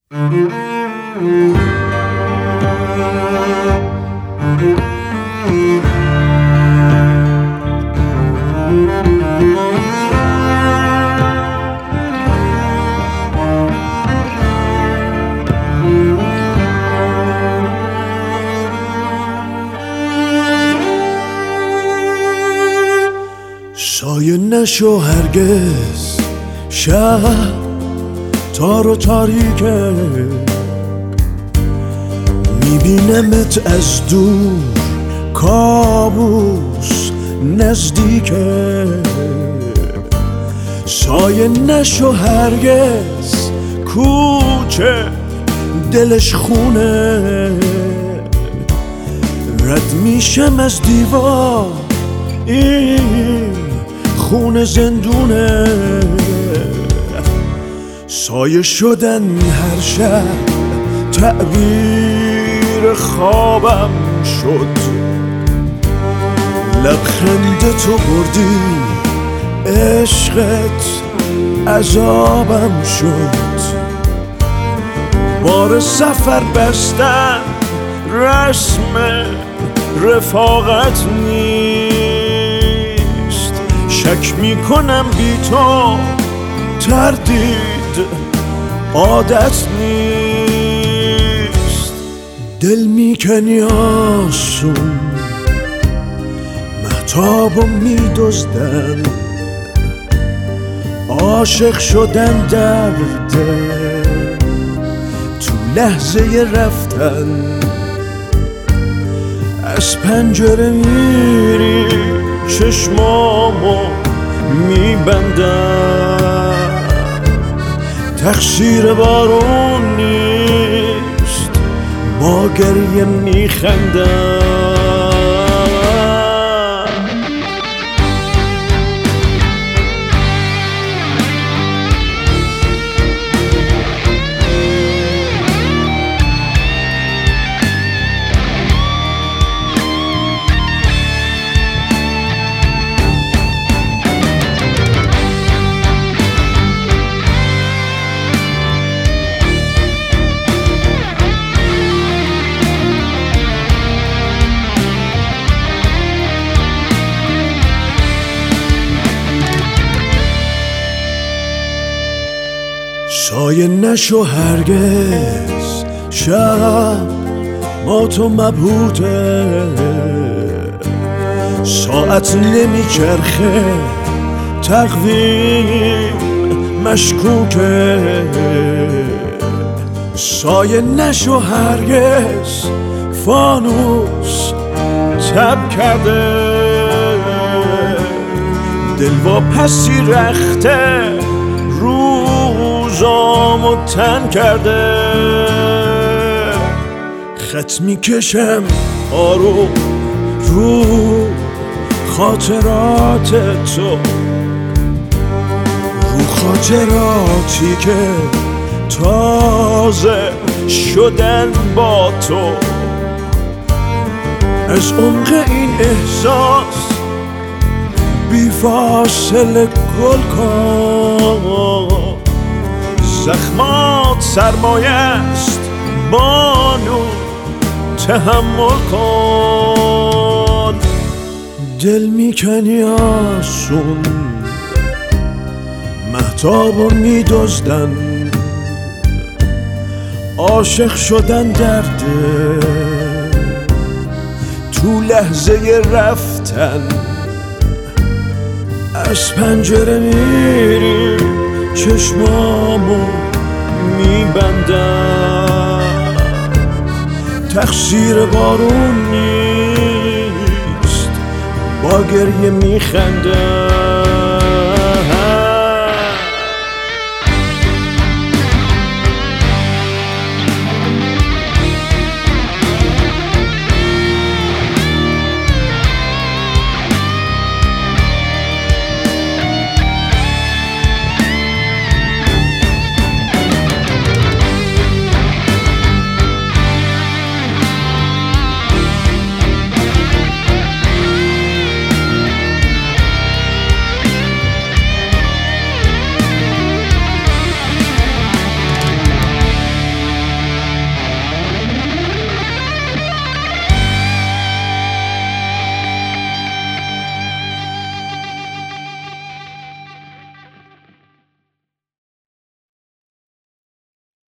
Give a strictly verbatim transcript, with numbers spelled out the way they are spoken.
سایه نشو هرگز شب تار و تاریکه، میبینمت از دور کابوس نزدیکه. سایه نشو هرگز کوچه دلش خونه، رد میشم از دیوار این خونه زندونه. سایه شدن هر شب تعبیر خوابم شد، لبخند تو بردی عشقت عذابم شد. بار سفر بستن رسم رفاقت نیست، شک میکنم بی تو تردید عادت نیست. دل میکنی آسون مهتاب و میدزدن، عاشق شدن درده تو لحظه رفتن. از پنجره میری چشمامو میبندم، تقصیر بارون نیست با گریه میخندم. سایه نشو هرگز شب ما تو مبهوته، ساعت نمیچرخه تقویم مشکوکه. سایه نشو هرگز فانوس تب کرده، دل و پسی رخته روزامو تن کرده. خط میکشم آروم رو خاطرات تو، رو خاطراتی که تازه شدن با تو. از عمق این احساس بی فاصله گل کن، زخمات سرمایه است بانو تحمل کن. دل میکنی آسون مهتابو میدزدن، عاشق شدن درده تو لحظه رفتن. از پنجره میری چشمامو میبندم، تقصیر بارون نیست با گریه میخندم.